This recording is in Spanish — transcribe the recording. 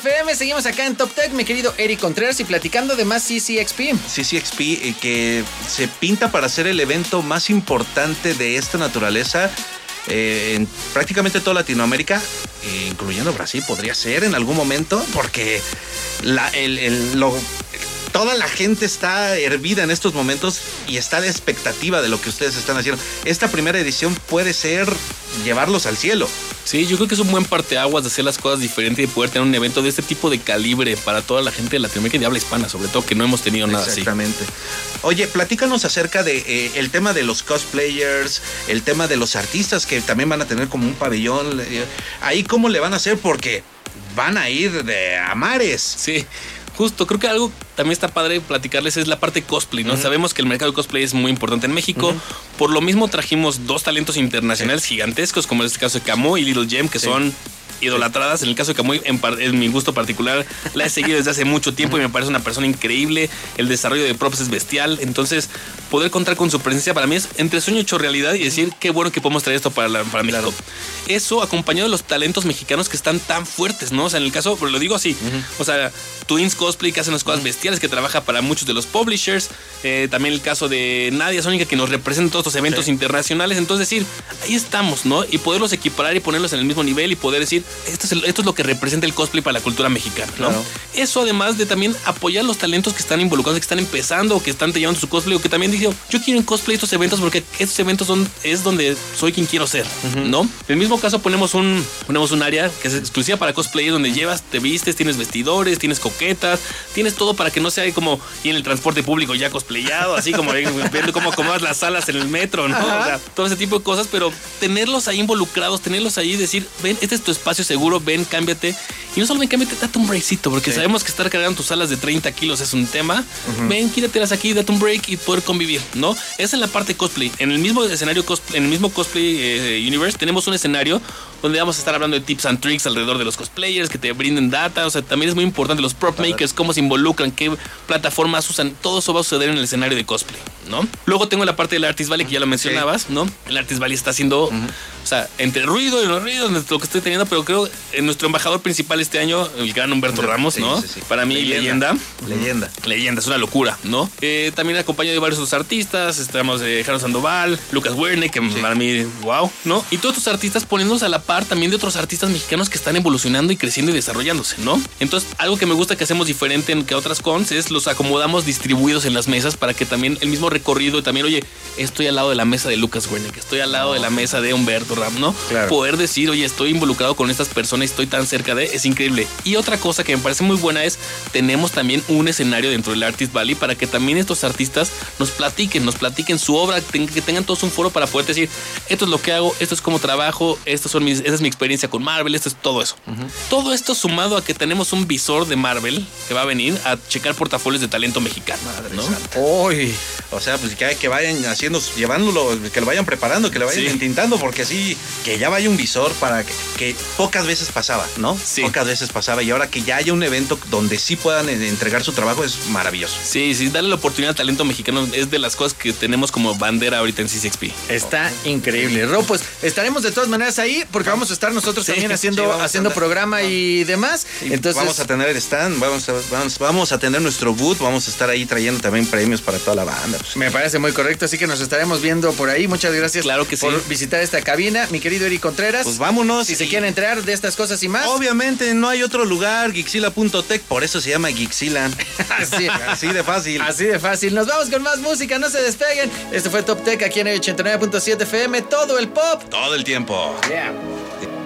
FM. Seguimos acá en Top Tech, mi querido Eric Contreras, y platicando de más CCXP. CCXP, que se pinta para ser el evento más importante de esta naturaleza en prácticamente toda Latinoamérica, incluyendo Brasil, podría ser en algún momento, porque toda la gente está hervida en estos momentos y está a la expectativa de lo que ustedes están haciendo. Esta primera edición puede ser llevarlos al cielo. Sí, yo creo que es un buen parteaguas de hacer las cosas diferentes y poder tener un evento de este tipo de calibre para toda la gente de Latinoamérica y de habla hispana, sobre todo, que no hemos tenido nada así. Exactamente. Oye, platícanos acerca de el tema de los cosplayers, el tema de los artistas que también van a tener como un pabellón. Ahí, ¿cómo le van a hacer? Porque van a ir a mares. Sí. Justo, creo que algo también está padre platicarles es la parte cosplay, ¿no? Sabemos que el mercado de cosplay es muy importante en México. Por lo mismo trajimos 2 talentos internacionales gigantescos, como en este caso de Kamui y Little Gem, que son idolatradas. En el caso de Kamui, en mi gusto particular, la he seguido desde hace mucho tiempo y me parece una persona increíble. El desarrollo de props es bestial. Entonces, poder contar con su presencia para mí es entre sueño hecho realidad y decir qué bueno que podemos traer esto para México. Claro. Eso acompañado de los talentos mexicanos que están tan fuertes, ¿no? O sea, en el caso, lo digo así, o sea, Twins Cosplay, que hacen unas cosas bestiales, que trabaja para muchos de los publishers. También el caso de Nadia Sónica, que nos representa en todos estos eventos internacionales. Entonces, decir, ahí estamos, ¿no? Y poderlos equiparar y ponerlos en el mismo nivel y poder decir, esto es lo que representa el cosplay para la cultura mexicana, ¿no? Claro. Eso además de también apoyar los talentos que están involucrados, que están empezando o que están llevando su cosplay, o que también dicen, yo quiero en cosplay estos eventos porque estos eventos es donde soy quien quiero ser, ¿no? En el mismo caso ponemos un área que es exclusiva para cosplayers, donde llevas, te vistes, tienes vestidores, tienes coquetas, tienes todo para que no sea como ir en el transporte público ya cosplayado, así como viendo cómo acomodas las salas en el metro, ¿no? O sea, todo ese tipo de cosas, pero tenerlos ahí involucrados, tenerlos ahí, decir, ven, este es tu espacio seguro, ven, cámbiate. Y no solo ven, cámbiate, date un breakcito, porque sabemos que estar cargando tus alas de 30 kilos es un tema. Ven, quítatelas aquí, date un break y poder convivir, ¿no? Esa es la parte cosplay. En el mismo escenario cosplay, en el mismo cosplay universe, tenemos un escenario donde vamos a estar hablando de tips and tricks alrededor de los cosplayers, que te brinden data. O sea, también es muy importante los prop makers, cómo se involucran, qué plataformas usan. Todo eso va a suceder en el escenario de cosplay, ¿no? Luego tengo la parte del Artist Valley, que ya lo mencionabas, ¿no? El Artist Valley está haciendo, o sea, entre el ruido y los ruidos, lo que estoy teniendo, pero creo que nuestro embajador principal este año, el gran Humberto Ramos, ¿no? Sí. Para mí, leyenda, es una locura, ¿no? También acompañado de varios otros artistas, estamos Jaro Sandoval, Lucas Werner, que para mí, wow, ¿no? Y todos estos artistas poniéndonos a la par también de otros artistas mexicanos que están evolucionando y creciendo y desarrollándose, ¿no? Entonces, algo que me gusta que hacemos diferente que otras cons es los acomodamos distribuidos en las mesas para que también el mismo recorrido, también, oye, estoy al lado de la mesa de Lucas Werner, que estoy al lado de la mesa de Humberto Ramos, ¿no? Claro. Poder decir, oye, estoy involucrado con estas personas, estoy tan cerca de, es increíble. Y otra cosa que me parece muy buena es, tenemos también un escenario dentro del Artist Valley para que también estos artistas nos platiquen su obra, que tengan todos un foro para poder decir, esto es lo que hago, esto es cómo trabajo, esa es mi experiencia con Marvel, esto es todo eso. Todo esto sumado a que tenemos un visor de Marvel que va a venir a checar portafolios de talento mexicano. Madre, ¿no? Uy, o sea, pues que vayan haciendo, llevándolo, que lo vayan preparando, que lo vayan intentando, porque así, que ya vaya un visor para que pocas veces pasaba, ¿no? Sí. Pocas veces pasaba, y ahora que ya haya un evento donde sí puedan entregar su trabajo es maravilloso. Sí, darle la oportunidad al talento mexicano es de las cosas que tenemos como bandera ahorita en CCXP. Está increíble. Ro, pues estaremos de todas maneras ahí, porque vamos a estar nosotros también haciendo programa y demás. Entonces vamos a tener el stand, vamos a tener nuestro booth, vamos a estar ahí trayendo también premios para toda la banda. Pues. Me parece muy correcto, así que nos estaremos viendo por ahí. Muchas gracias por visitar esta cabina, mi querido Eric Contreras. Pues vámonos. Si se quieren enterar de estas cosas y más. Obviamente no hay otro lugar, Geekzilla.tech, por eso se llama Geekzilla. Así de fácil. Así de fácil. Nos vamos con más música, no se despeguen. Este fue Top Tech aquí en el 89.7 FM, todo el pop. Todo el tiempo. Yeah.